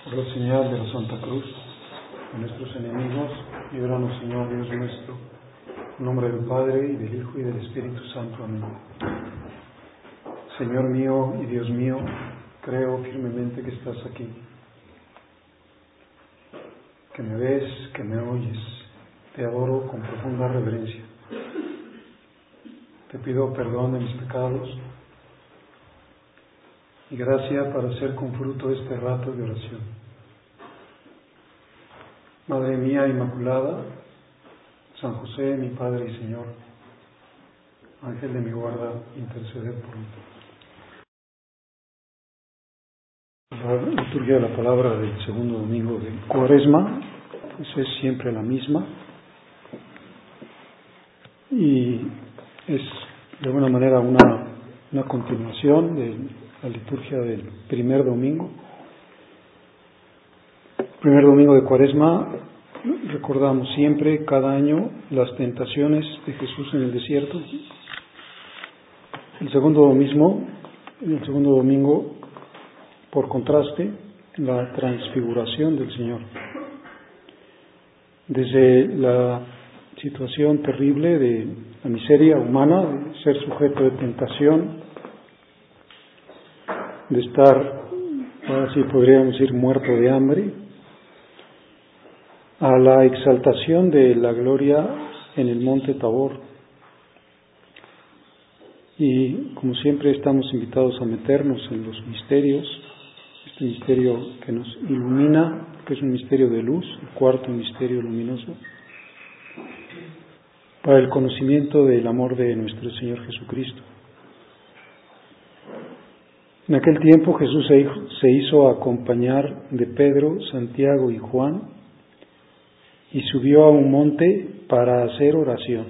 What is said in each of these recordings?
Por la señal de la Santa Cruz, de nuestros enemigos, líbranos, Señor Dios nuestro, en nombre del Padre, y del Hijo, y del Espíritu Santo. Amén. Señor mío y Dios mío, creo firmemente que estás aquí, que me ves, que me oyes. Te adoro con profunda reverencia. Te pido perdón de mis pecados y gracia para hacer con fruto este rato de oración. Madre mía Inmaculada, San José, mi Padre y Señor, Ángel de mi guarda, interceded por mí. La liturgia de la palabra del segundo domingo de Cuaresma, pues es siempre la misma y es de alguna manera una continuación de la liturgia del primer domingo. Primer domingo de Cuaresma recordamos siempre, cada año, las tentaciones de Jesús en el desierto. El segundo domingo, por contraste, la transfiguración del Señor. Desde la situación terrible de la miseria humana, de ser sujeto de tentación, de estar, ahora sí podríamos decir, muerto de hambre, a la exaltación de la gloria en el monte Tabor. Y como siempre estamos invitados a meternos en los misterios, este misterio que nos ilumina, que es un misterio de luz, el cuarto misterio luminoso, para el conocimiento del amor de nuestro Señor Jesucristo. En aquel tiempo Jesús se hizo acompañar de Pedro, Santiago y Juan y subió a un monte para hacer oración.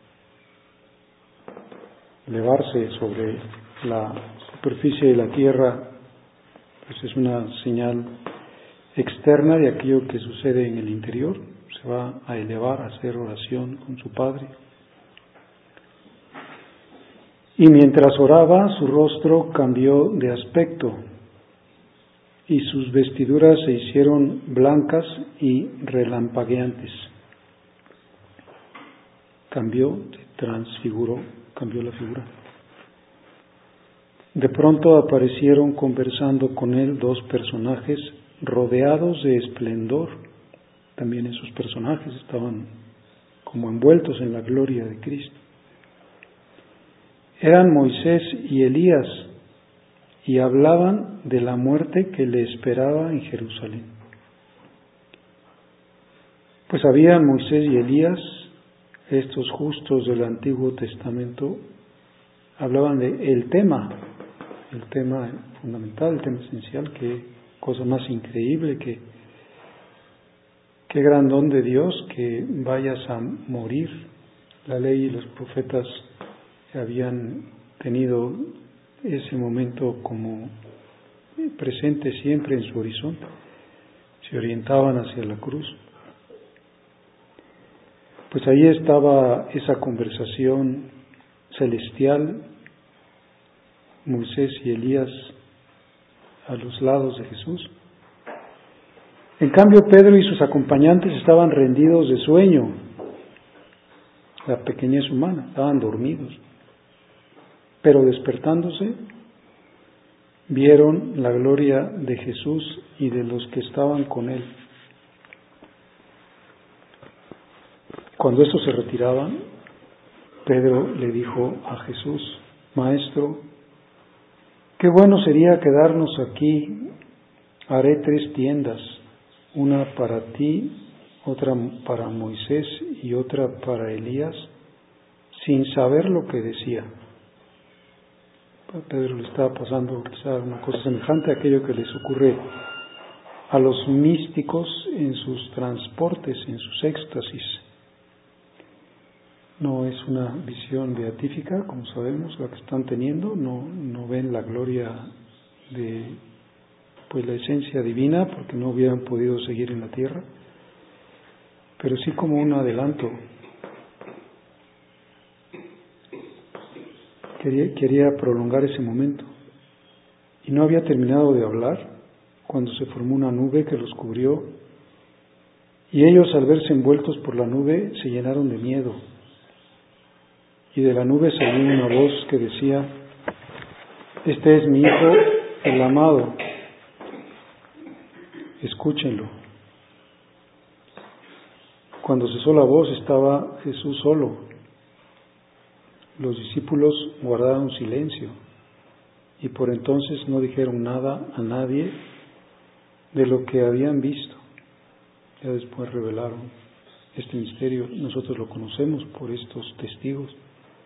Elevarse sobre la superficie de la tierra pues es una señal externa de aquello que sucede en el interior. Se va a elevar a hacer oración con su Padre. Y mientras oraba, su rostro cambió de aspecto y sus vestiduras se hicieron blancas y relampagueantes. Se transfiguró, cambió la figura. De pronto aparecieron conversando con él dos personajes rodeados de esplendor. También esos personajes estaban como envueltos en la gloria de Cristo. Eran Moisés y Elías y hablaban de la muerte que le esperaba en Jerusalén. Pues habían Moisés y Elías, estos justos del Antiguo Testamento, hablaban de el tema fundamental, el tema esencial, qué cosa más increíble, qué gran don de Dios que vayas a morir. La ley y los profetas habían tenido ese momento como presente siempre en su horizonte, se orientaban hacia la cruz. Pues ahí estaba esa conversación celestial, Moisés y Elías a los lados de Jesús. En cambio, Pedro y sus acompañantes estaban rendidos de sueño, la pequeñez humana, estaban dormidos. Pero despertándose, vieron la gloria de Jesús y de los que estaban con él. Cuando estos se retiraban, Pedro le dijo a Jesús: Maestro, qué bueno sería quedarnos aquí. Haré 3 tiendas, una para ti, otra para Moisés y otra para Elías, sin saber lo que decía. Pedro le estaba pasando quizá una cosa semejante a aquello que les ocurre a los místicos en sus transportes, en sus éxtasis. No es una visión beatífica, como sabemos, la que están teniendo, no ven la gloria de la esencia divina, porque no hubieran podido seguir en la tierra, pero sí como un adelanto. Quería prolongar ese momento y no había terminado de hablar cuando se formó una nube que los cubrió, y ellos al verse envueltos por la nube se llenaron de miedo. Y de la nube salió una voz que decía: este es mi Hijo, el amado, escúchenlo. Cuando cesó la voz estaba Jesús solo. Los discípulos guardaron silencio y por entonces no dijeron nada a nadie de lo que habían visto. Ya después revelaron este misterio. Nosotros lo conocemos por estos testigos.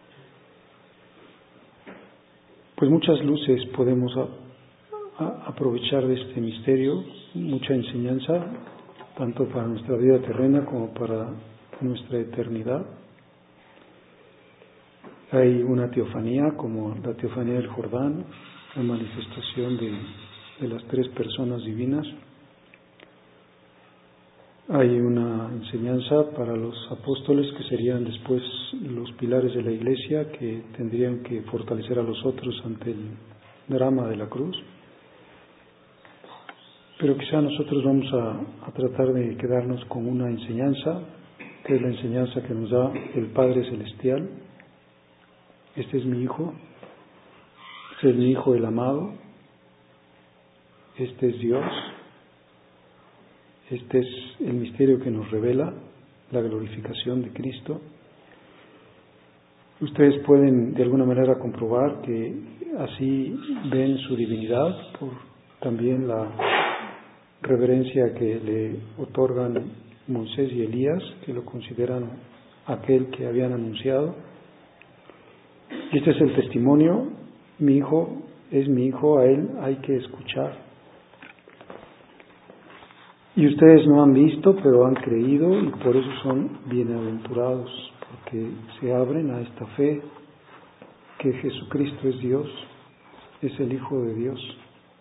Pues muchas luces podemos aprovechar de este misterio, mucha enseñanza, tanto para nuestra vida terrena como para nuestra eternidad. Hay una teofanía, como la teofanía del Jordán, la manifestación de las tres personas divinas. Hay una enseñanza para los apóstoles, que serían después los pilares de la Iglesia, que tendrían que fortalecer a los otros ante el drama de la cruz. Pero quizá nosotros vamos a tratar de quedarnos con una enseñanza, que es la enseñanza que nos da el Padre Celestial. Este es mi Hijo, este es mi Hijo el amado, este es Dios. Este es el misterio que nos revela la glorificación de Cristo. Ustedes pueden de alguna manera comprobar que así ven su divinidad por también la reverencia que le otorgan Moisés y Elías, que lo consideran aquel que habían anunciado. Y este es el testimonio: mi Hijo es mi Hijo, a Él hay que escuchar. Y ustedes no han visto, pero han creído, y por eso son bienaventurados, porque se abren a esta fe que Jesucristo es Dios, es el Hijo de Dios.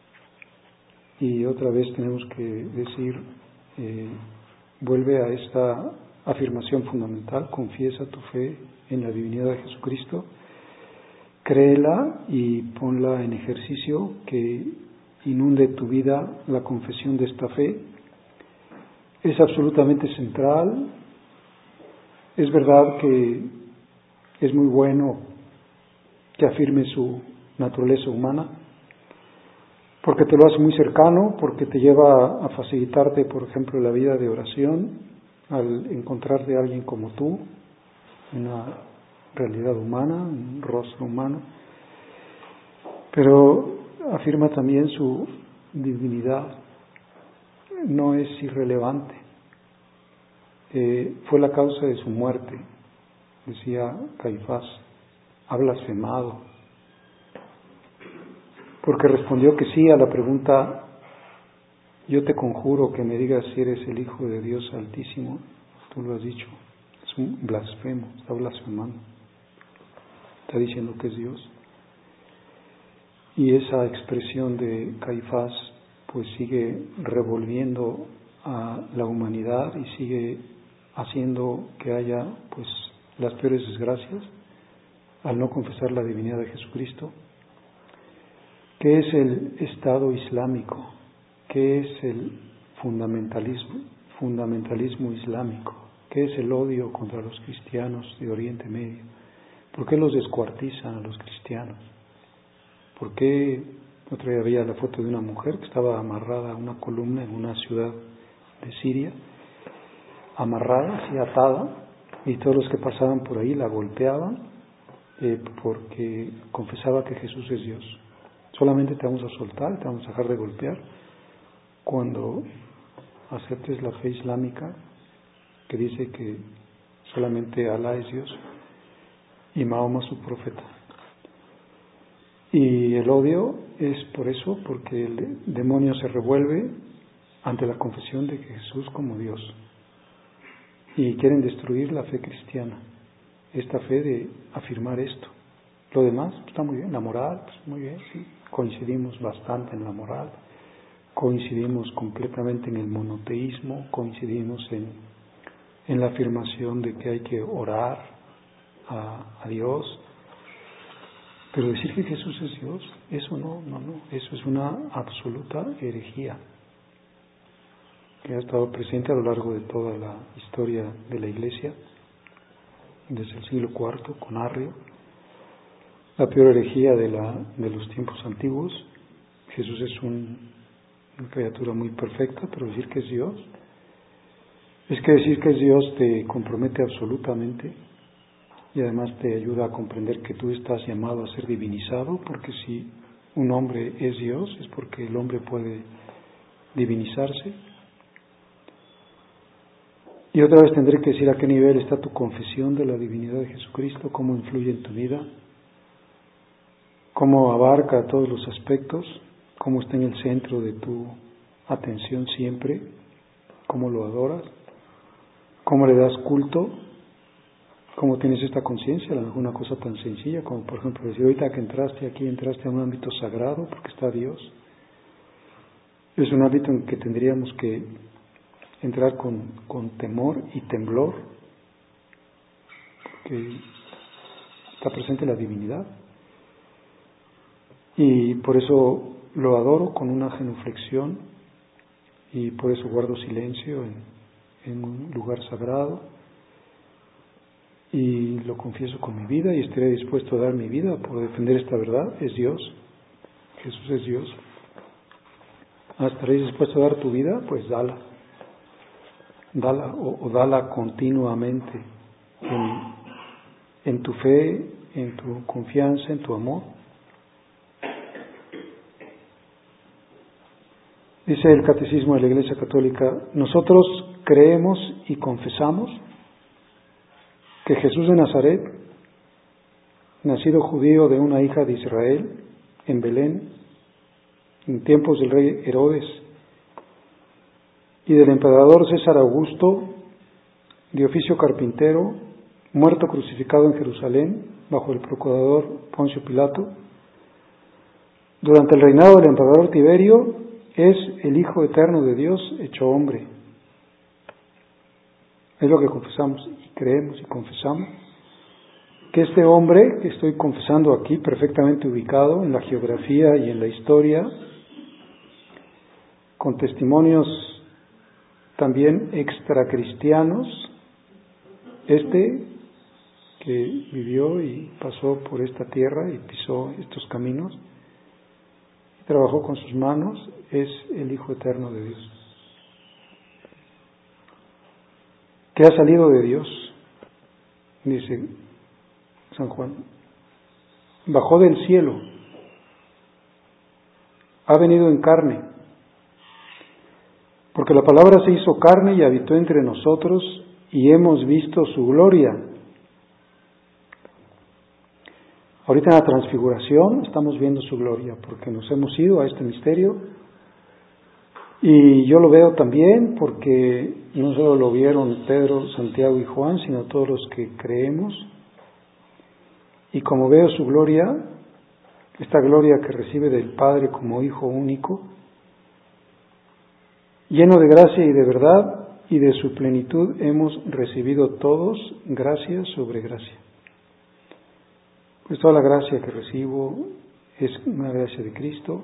Y otra vez tenemos que decir, vuelve a esta afirmación fundamental: confiesa tu fe en la divinidad de Jesucristo, créela y ponla en ejercicio, que inunde tu vida la confesión de esta fe. Es absolutamente central. Es verdad que es muy bueno que afirme su naturaleza humana, porque te lo hace muy cercano, porque te lleva a facilitarte, por ejemplo, la vida de oración, al encontrarte a alguien como tú, una realidad humana, un rostro humano, pero afirma también su divinidad. No es irrelevante. Fue la causa de su muerte, decía Caifás, ha blasfemado, porque respondió que sí a la pregunta: yo te conjuro que me digas si eres el Hijo de Dios Altísimo. Tú lo has dicho. Es un blasfemo, está blasfemando, está diciendo que es Dios. Y esa expresión de Caifás pues sigue revolviendo a la humanidad y sigue haciendo que haya pues las peores desgracias al no confesar la divinidad de Jesucristo. ¿Qué es el Estado Islámico? ¿Qué es el fundamentalismo islámico? ¿Qué es el odio contra los cristianos de Oriente Medio? ¿Por qué los descuartizan a los cristianos? ¿Por qué? Otra vez había la foto de una mujer que estaba amarrada a una columna en una ciudad de Siria, amarrada, así atada, y todos los que pasaban por ahí la golpeaban porque confesaba que Jesús es Dios. Solamente te vamos a soltar, te vamos a dejar de golpear cuando aceptes la fe islámica, que dice que solamente Alá es Dios y Mahoma su profeta. Y el odio es por eso, porque el demonio se revuelve ante la confesión de Jesús como Dios y quieren destruir la fe cristiana, esta fe de afirmar esto. Lo demás está muy bien, la moral, pues muy bien, sí, coincidimos bastante en la moral, coincidimos completamente en el monoteísmo, coincidimos en la afirmación de que hay que orar a Dios. Pero decir que Jesús es Dios, eso no, eso es una absoluta herejía. que ha estado presente a lo largo de toda la historia de la Iglesia, desde el siglo IV con Arrio, la peor herejía de los tiempos antiguos. Jesús es una criatura muy perfecta, pero decir que es Dios, es que decir que es Dios te compromete absolutamente y además te ayuda a comprender que tú estás llamado a ser divinizado, porque si un hombre es Dios es porque el hombre puede divinizarse. Y otra vez tendré que decir a qué nivel está tu confesión de la divinidad de Jesucristo, cómo influye en tu vida, cómo abarca todos los aspectos, cómo está en el centro de tu atención siempre, cómo lo adoras, cómo le das culto, cómo tienes esta conciencia, a lo mejor una cosa tan sencilla como por ejemplo decir, ahorita que entraste aquí, entraste a un ámbito sagrado porque está Dios. Es un ámbito en que tendríamos que entrar con temor y temblor, porque está presente la divinidad. Y por eso lo adoro con una genuflexión y por eso guardo silencio en un lugar sagrado y lo confieso con mi vida y estaré dispuesto a dar mi vida por defender esta verdad. Es Dios, Jesús es Dios. ¿Estaréis dispuesto a dar tu vida? Pues dala o dala continuamente en tu fe, en tu confianza, en tu amor. Dice el Catecismo de la Iglesia Católica, nosotros creemos y confesamos que Jesús de Nazaret, nacido judío de una hija de Israel, en Belén, en tiempos del rey Herodes y del emperador César Augusto, de oficio carpintero, muerto crucificado en Jerusalén bajo el procurador Poncio Pilato, durante el reinado del emperador Tiberio, es el Hijo eterno de Dios hecho hombre. Es lo que confesamos y creemos y confesamos, que este hombre que estoy confesando aquí, perfectamente ubicado en la geografía y en la historia, con testimonios también extracristianos, que vivió y pasó por esta tierra y pisó estos caminos, y trabajó con sus manos, es el Hijo eterno de Dios, que ha salido de Dios, dice San Juan, bajó del cielo, ha venido en carne, porque la palabra se hizo carne y habitó entre nosotros y hemos visto su gloria. Ahorita en la transfiguración estamos viendo su gloria porque nos hemos ido a este misterio y yo lo veo también porque no solo lo vieron Pedro, Santiago y Juan, sino todos los que creemos. Y como veo su gloria, esta gloria que recibe del Padre como Hijo único, lleno de gracia y de verdad y de su plenitud, hemos recibido todos gracia sobre gracia. Pues toda la gracia que recibo es una gracia de Cristo.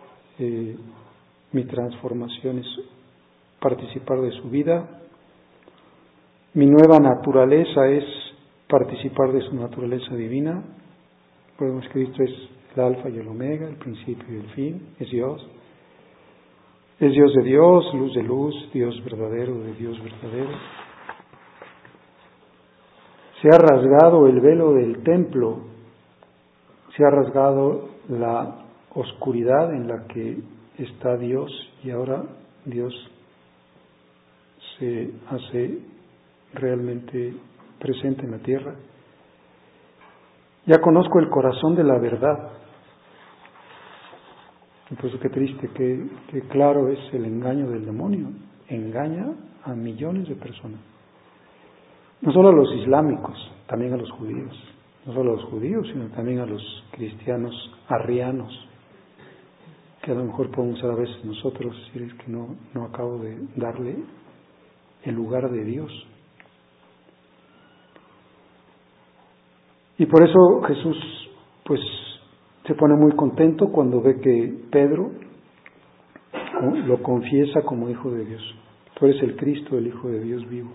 Mi transformación es participar de su vida. Mi nueva naturaleza es participar de su naturaleza divina. Podemos que Cristo es el alfa y el omega, el principio y el fin, es Dios. Es Dios de Dios, luz de luz, Dios verdadero de Dios verdadero. Se ha rasgado el velo del templo, se ha rasgado la oscuridad en la que está Dios y ahora Dios se hace realmente presente en la tierra. Ya conozco el corazón de la verdad. Entonces qué triste, qué claro es el engaño del demonio. Engaña a millones de personas. No solo a los islámicos, también a los judíos. No solo a los judíos, sino también a los cristianos arrianos, que a lo mejor podemos a veces nosotros decir que no acabo de darle el lugar de Dios. Y por eso Jesús pues se pone muy contento cuando ve que Pedro lo confiesa como Hijo de Dios. Tú eres el Cristo, el Hijo de Dios vivo.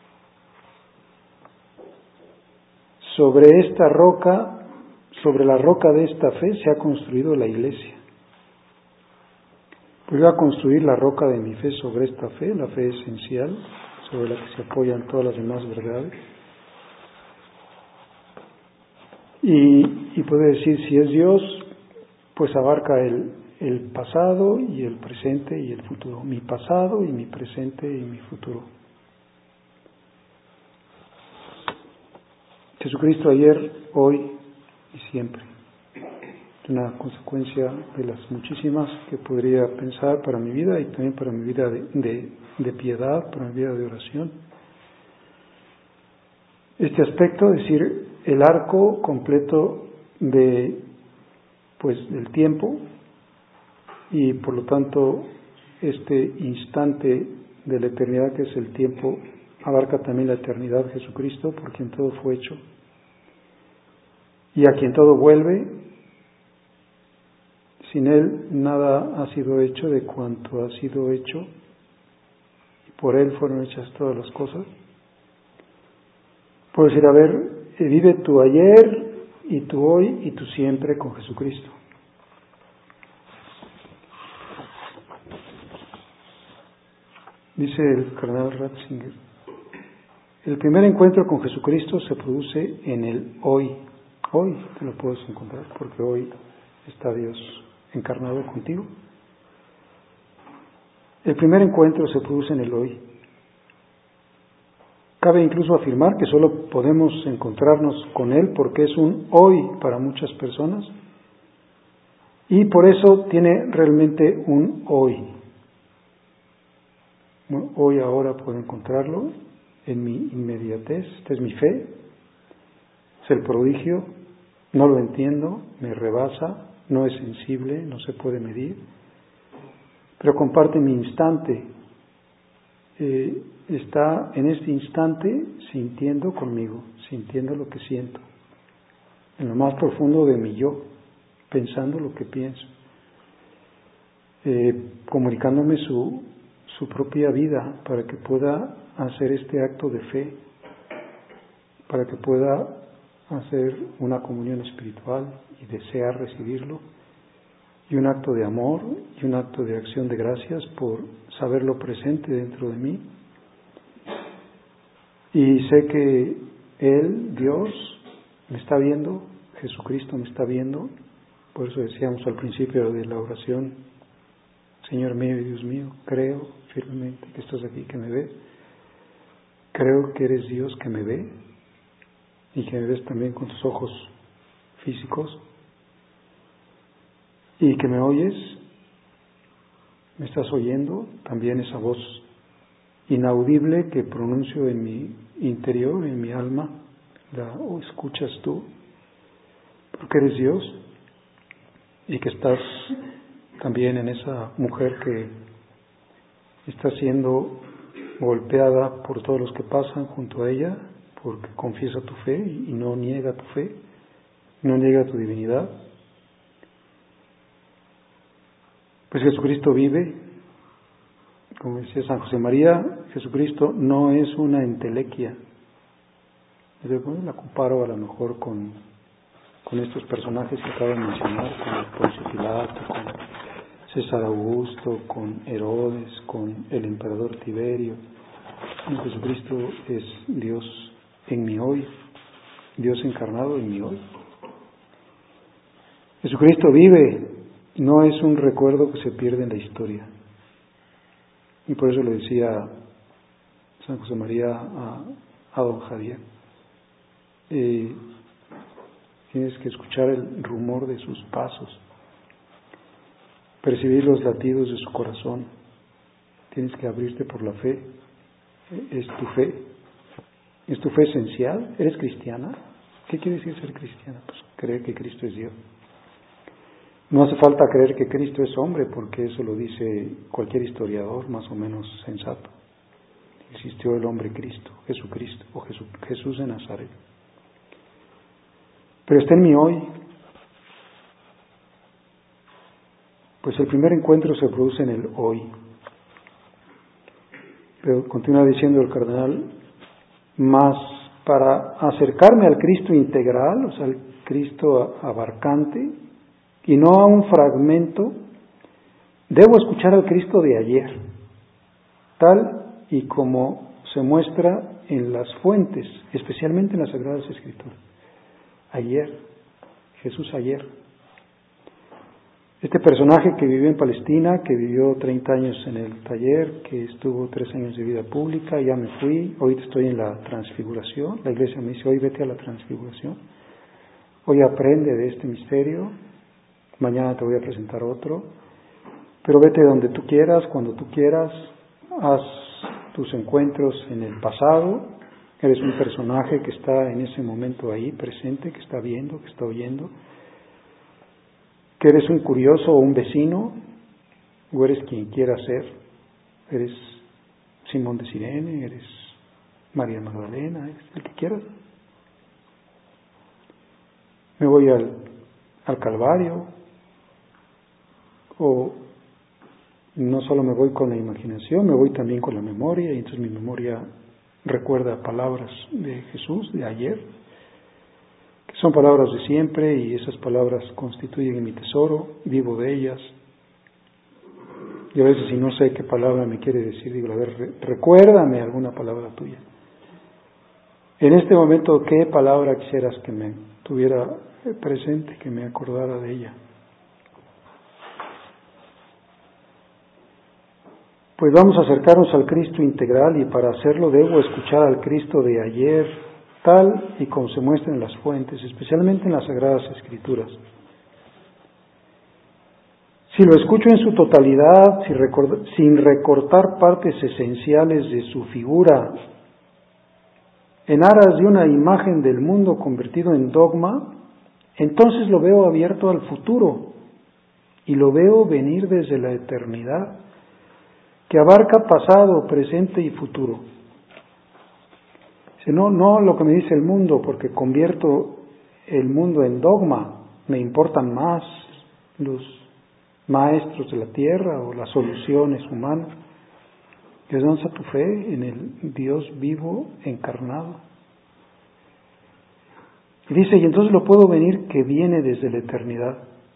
Sobre esta roca, sobre la roca de esta fe se ha construido la iglesia. Pues voy a construir la roca de mi fe sobre esta fe, la fe esencial, sobre la que se apoyan todas las demás verdades. Y puede decir, si es Dios, pues abarca el pasado y el presente y el futuro. Mi pasado y mi presente y mi futuro. Jesucristo ayer, hoy y siempre. Es una consecuencia de las muchísimas que podría pensar para mi vida y también para mi vida de piedad, para mi vida de oración. Este aspecto, es decir, el arco completo del tiempo y por lo tanto este instante de la eternidad que es el tiempo abarca también la eternidad de Jesucristo, por quien todo fue hecho y a quien todo vuelve. Sin Él nada ha sido hecho de cuanto ha sido hecho y por Él fueron hechas todas las cosas. Puedo decir, a ver, vive tu ayer y tu hoy y tu siempre con Jesucristo. Dice el cardenal Ratzinger, el primer encuentro con Jesucristo se produce en el hoy. Hoy te lo puedes encontrar porque hoy está Dios encarnado contigo. El primer encuentro se produce en el hoy. Cabe incluso afirmar que solo podemos encontrarnos con Él porque es un hoy para muchas personas y por eso tiene realmente un hoy. Bueno, hoy ahora puedo encontrarlo en mi inmediatez. Esta es mi fe, es el prodigio, no lo entiendo, me rebasa, no es sensible, no se puede medir, pero comparte mi instante. Está en este instante sintiendo conmigo, sintiendo lo que siento, en lo más profundo de mi yo, pensando lo que pienso, comunicándome su propia vida para que pueda hacer este acto de fe, para que pueda hacer una comunión espiritual y desear recibirlo, y un acto de amor y un acto de acción de gracias por saberlo presente dentro de mí. Y sé que Él, Dios, me está viendo, Jesucristo me está viendo. Por eso decíamos al principio de la oración, Señor mío y Dios mío, creo firmemente que estás aquí, que me ves. Creo que eres Dios que me ve y que me ves también con tus ojos físicos y que me oyes, me estás oyendo también esa voz inaudible que pronuncio en mi interior, en mi alma, la escuchas tú, porque eres Dios y que estás también en esa mujer que está siendo golpeada por todos los que pasan junto a ella, porque confiesa tu fe y no niega tu fe, no niega tu divinidad. Pues Jesucristo vive, como decía San José María, Jesucristo no es una entelequia. La comparo a lo mejor con estos personajes que acabo de mencionar, con el Poncio Pilato, con César Augusto, con Herodes, con el emperador Tiberio. Jesucristo es Dios en mi hoy, Dios encarnado en mi hoy. Jesucristo vive, no es un recuerdo que se pierde en la historia. Y por eso le decía San José María a don Javier, tienes que escuchar el rumor de sus pasos, percibir los latidos de su corazón, tienes que abrirte por la fe. ¿Es tu fe esencial? ¿Eres cristiana? ¿Qué quiere decir ser cristiana? Pues creer que Cristo es Dios. No hace falta creer que Cristo es hombre, porque eso lo dice cualquier historiador más o menos sensato. Existió el hombre Cristo, Jesucristo, o Jesús de Nazaret. Pero está en mi hoy. Pues el primer encuentro se produce en el hoy. Pero continúa diciendo el cardenal, más para acercarme al Cristo integral, o sea, al Cristo abarcante, y no a un fragmento, debo escuchar al Cristo de ayer, tal y como se muestra en las fuentes, especialmente en las Sagradas Escrituras. Ayer, Jesús ayer. Este personaje que vivió en Palestina, que vivió 30 años en el taller, que estuvo 3 años de vida pública, ya me fui, hoy estoy en la transfiguración, la iglesia me dice, hoy vete a la transfiguración, hoy aprende de este misterio, mañana te voy a presentar otro, pero vete donde tú quieras, cuando tú quieras, haz tus encuentros en el pasado, eres un personaje que está en ese momento ahí, presente, que está viendo, que está oyendo, que eres un curioso o un vecino, o eres quien quiera ser, eres Simón de Cirene, eres María Magdalena, eres el que quieras. Me voy al Calvario, o no solo me voy con la imaginación, me voy también con la memoria, y entonces mi memoria recuerda palabras de Jesús de ayer, que son palabras de siempre, y esas palabras constituyen mi tesoro, vivo de ellas. Y a veces si no sé qué palabra me quiere decir, digo, a ver, recuérdame alguna palabra tuya. En este momento, ¿qué palabra quisieras que me tuviera presente, que me acordara de ella? Pues vamos a acercarnos al Cristo integral, y para hacerlo debo escuchar al Cristo de ayer, tal y como se muestra en las fuentes, especialmente en las Sagradas Escrituras. Si lo escucho en su totalidad, sin recortar partes esenciales de su figura, en aras de una imagen del mundo convertido en dogma, entonces lo veo abierto al futuro y lo veo venir desde la eternidad, que abarca pasado, presente y futuro. No lo que me dice el mundo, porque convierto el mundo en dogma, me importan más los maestros de la tierra o las soluciones humanas. Descansa tu fe en el Dios vivo encarnado. Y dice, y entonces lo puedo venir que viene desde la eternidad.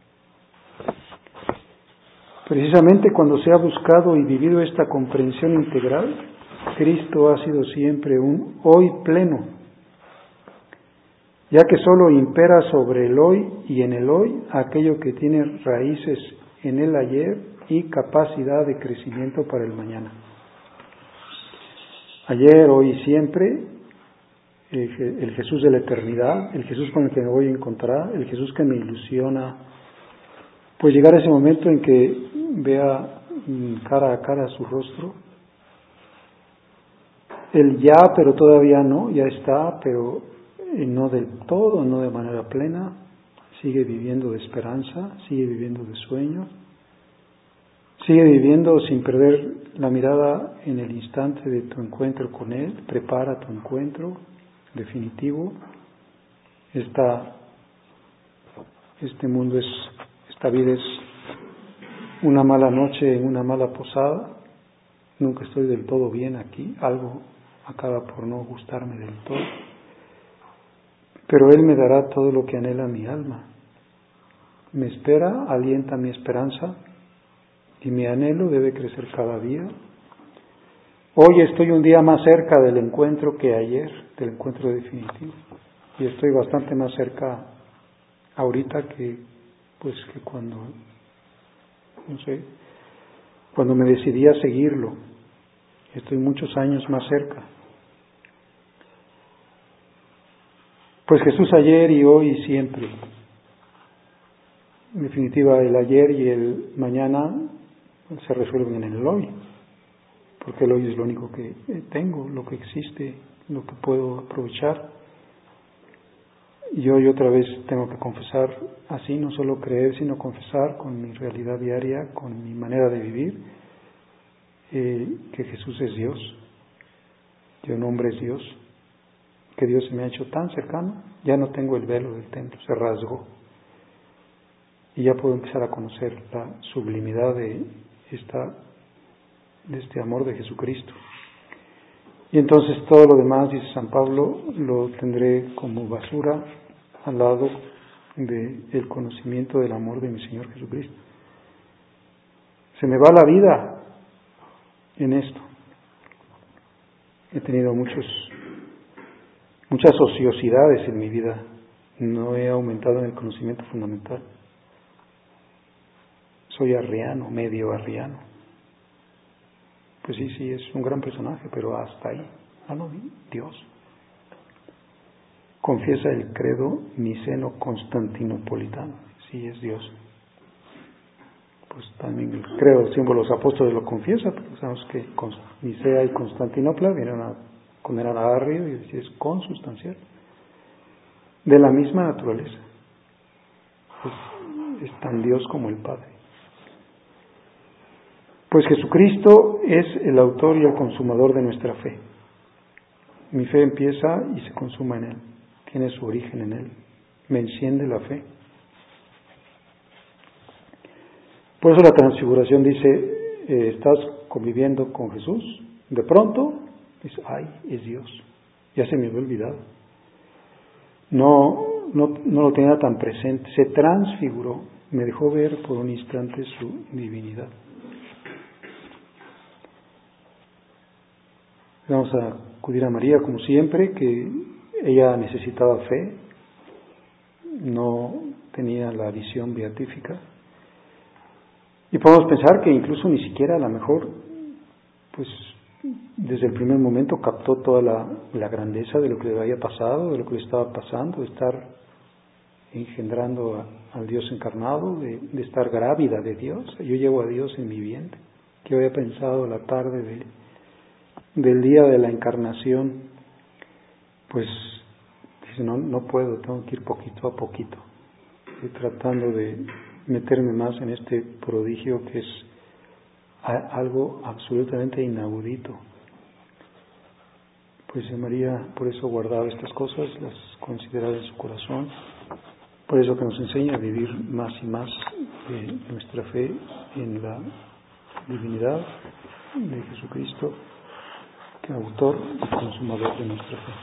Precisamente cuando se ha buscado y vivido esta comprensión integral, Cristo ha sido siempre un hoy pleno, ya que solo impera sobre el hoy y en el hoy aquello que tiene raíces en el ayer y capacidad de crecimiento para el mañana. Ayer, hoy y siempre, el Jesús de la eternidad, el Jesús con el que me voy a encontrar, el Jesús que me ilusiona, pues llegar a ese momento en que vea cara a cara su rostro, el ya, pero todavía no, ya está, pero no del todo, no de manera plena, sigue viviendo de esperanza, sigue viviendo de sueño, sigue viviendo sin perder la mirada en el instante de tu encuentro con Él, prepara tu encuentro definitivo. Este mundo esta vida es una mala noche en una mala posada, nunca estoy del todo bien aquí, algo acaba por no gustarme del todo, pero Él me dará todo lo que anhela mi alma, me espera, alienta mi esperanza, y mi anhelo debe crecer cada día. Hoy estoy un día más cerca del encuentro que ayer, del encuentro definitivo, y estoy bastante más cerca ahorita que cuando, cuando me decidí a seguirlo. Estoy muchos años más cerca. Pues Jesús ayer y hoy y siempre. En definitiva, el ayer y el mañana se resuelven en el hoy, porque el hoy es lo único que tengo, lo que existe, lo que puedo aprovechar. Y hoy otra vez tengo que confesar así, no solo creer, sino confesar con mi realidad diaria, con mi manera de vivir, que Jesús es Dios, que un hombre es Dios, que Dios se me ha hecho tan cercano, ya no tengo el velo del templo, se rasgó, y ya puedo empezar a conocer la sublimidad de este amor de Jesucristo, Y entonces todo lo demás, dice San Pablo, lo tendré como basura al lado del conocimiento del amor de mi Señor Jesucristo. Se me va la vida en esto. He tenido muchas ociosidades en mi vida. No he aumentado en el conocimiento fundamental. Soy arriano, medio arriano. Pues sí, es un gran personaje, pero hasta ahí. No, Dios. Confiesa el credo niceno-constantinopolitano. Sí, es Dios. Pues también el credo, símbolos apóstoles lo confiesa, pero sabemos que Nicea y Constantinopla vienen a condenar a Arrio y decir es consustancial. De la misma naturaleza. Es tan Dios como el Padre. Pues Jesucristo es el autor y el consumador de nuestra fe. Mi fe empieza y se consuma en Él. Tiene su origen en Él. Me enciende la fe. Por eso la Transfiguración dice, estás conviviendo con Jesús, de pronto, dice, ¡ay, es Dios! Ya se me había olvidado. No lo tenía tan presente. Se transfiguró, me dejó ver por un instante su divinidad. Vamos a acudir a María como siempre, que ella necesitaba fe, no tenía la visión beatífica. Y podemos pensar que incluso ni siquiera a lo mejor, pues desde el primer momento captó toda la grandeza de lo que le había pasado, de lo que le estaba pasando, de estar engendrando al Dios encarnado, de estar grávida de Dios. Yo llevo a Dios en mi vientre. ¿Qué había pensado la tarde del día de la encarnación? Pues dice, no puedo, tengo que ir poquito a poquito. Estoy tratando de meterme más en este prodigio que es algo absolutamente inaudito. Pues María por eso guardaba estas cosas, las consideraba en su corazón, por eso que nos enseña a vivir más y más de nuestra fe en la divinidad de Jesucristo, que autor y consumador de nuestra fe.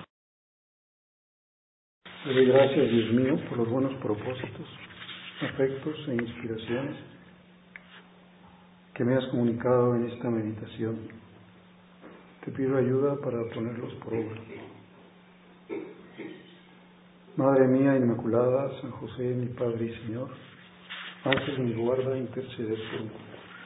Le doy gracias, Dios mío, por los buenos propósitos, afectos e inspiraciones que me has comunicado en esta meditación. Te pido ayuda para ponerlos por obra. Madre mía Inmaculada, San José, mi Padre y Señor, ángel de mi guarda, interceded por mí.